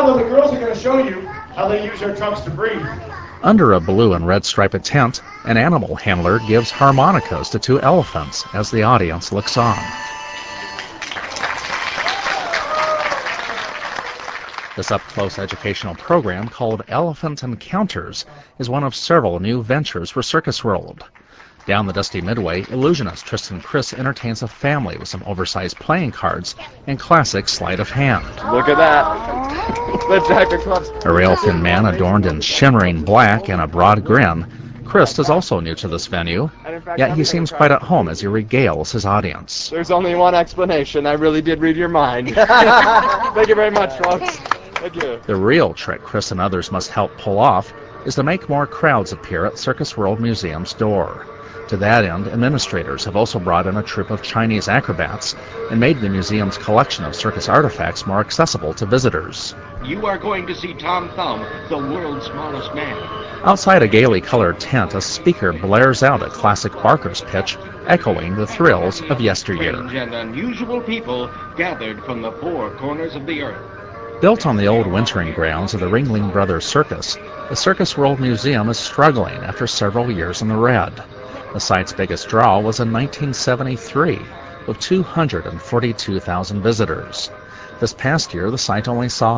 now, the girls are going to show you how they use their trunks to breathe. Under a blue and red striped tent, an animal handler gives harmonicas to two elephants as the audience looks on. This up-close educational program called Elephant Encounters is one of several new ventures for Circus World. Down the dusty midway, illusionist Tristan Chris entertains a family with some oversized playing cards and classic sleight of hand. Look at that. The Jack Clubs. A rail-thin man adorned in shimmering black and a broad grin. Chris is also new to this venue, yet he seems quite at home as he regales his audience. There's only one explanation. I really did read your mind. Thank you very much, folks. Thank you. The real trick Chris and others must help pull off is to make more crowds appear at Circus World Museum's door. To that end, administrators have also brought in a troupe of Chinese acrobats and made the museum's collection of circus artifacts more accessible to visitors. You are going to see Tom Thumb, the world's smallest man. Outside a gaily colored tent, a speaker blares out a classic Barker's pitch, echoing the thrills of yesteryear. Strange and unusual people gathered from the four corners of the earth. Built on the old wintering grounds of the Ringling Brothers Circus, the Circus World Museum is struggling after several years in the red. The site's biggest draw was in 1973, with 242,000 visitors. This past year, the site only saw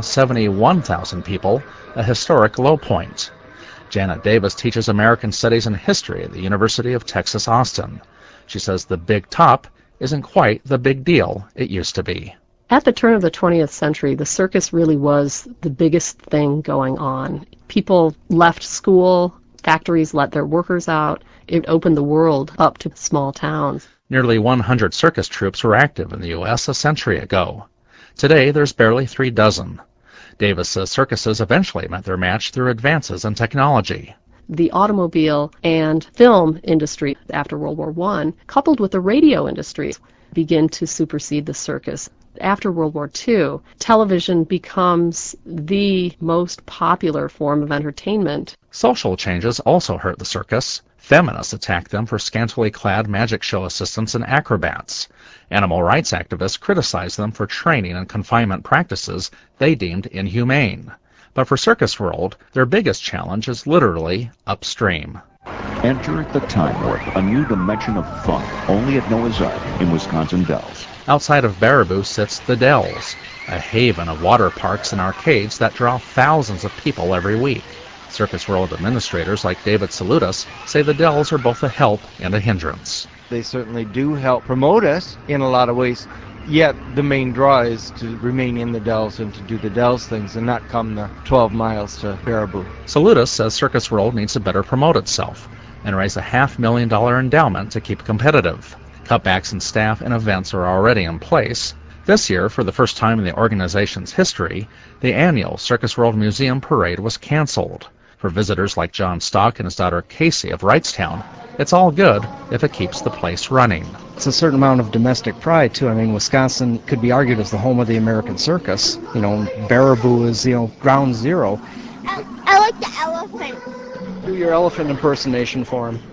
71,000 people, a historic low point. Janet Davis teaches American Studies and History at the University of Texas, Austin. She says the big top isn't quite the big deal it used to be. At the turn of the 20th century, the circus really was the biggest thing going on. People left school, factories let their workers out. It opened the world up to small towns. Nearly 100 circus troupes were active in the U.S. a century ago. Today, there's barely 3 dozen. Davis says circuses eventually met their match through advances in technology. The automobile and film industry after World War I, coupled with the radio industry, begin to supersede the circus. After World War II, television becomes the most popular form of entertainment. Social changes also hurt the circus. Feminists attack them for scantily clad magic show assistants and acrobats. Animal rights activists criticize them for training and confinement practices they deemed inhumane. But for Circus World, their biggest challenge is literally upstream. Enter the Time Warp, a new dimension of fun, only at Noah's Ark in Wisconsin Dells. Outside of Baraboo sits the Dells, a haven of water parks and arcades that draw thousands of people every week. Circus World administrators like David Salutis say the Dells are both a help and a hindrance. They certainly do help promote us in a lot of ways, yet the main draw is to remain in the Dells and to do the Dells things and not come the 12 miles to Baraboo. Salutis says Circus World needs to better promote itself and raise a $500,000 endowment to keep competitive. Cutbacks in staff and events are already in place. This year, for the first time in the organization's history, the annual Circus World Museum Parade was canceled. For visitors like John Stock and his daughter Casey of Wrightstown, it's all good if it keeps the place running. It's a certain amount of domestic pride, too. I mean, Wisconsin could be argued as the home of the American circus. You know, Baraboo is, ground zero. I like the elephant. Do your elephant impersonation for him.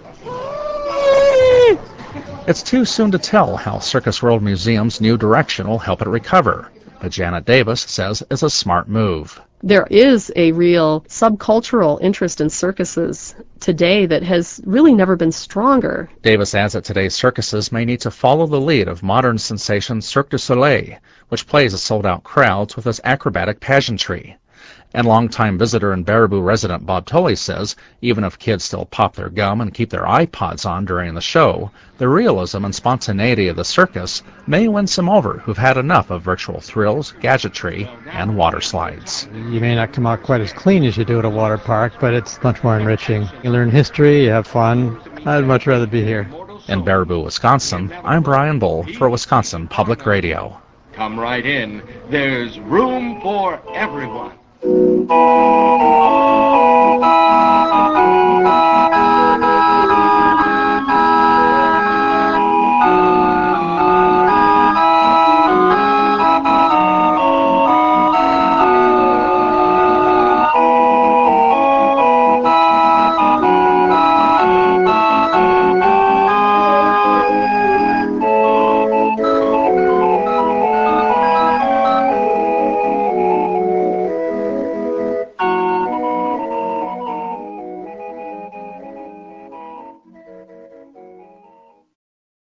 It's too soon to tell how Circus World Museum's new direction will help it recover, but Janet Davis says it's a smart move. There is a real subcultural interest in circuses today that has really never been stronger. Davis adds that today's circuses may need to follow the lead of modern sensation Cirque du Soleil, which plays to sold-out crowds with its acrobatic pageantry. And longtime visitor and Baraboo resident Bob Tully says even if kids still pop their gum and keep their iPods on during the show, the realism and spontaneity of the circus may win some over who've had enough of virtual thrills, gadgetry, and water slides. You may not come out quite as clean as you do at a water park, but it's much more enriching. You learn history, you have fun. I'd much rather be here. In Baraboo, Wisconsin, I'm Brian Bull for Wisconsin Public Radio. Come right in. There's room for everyone.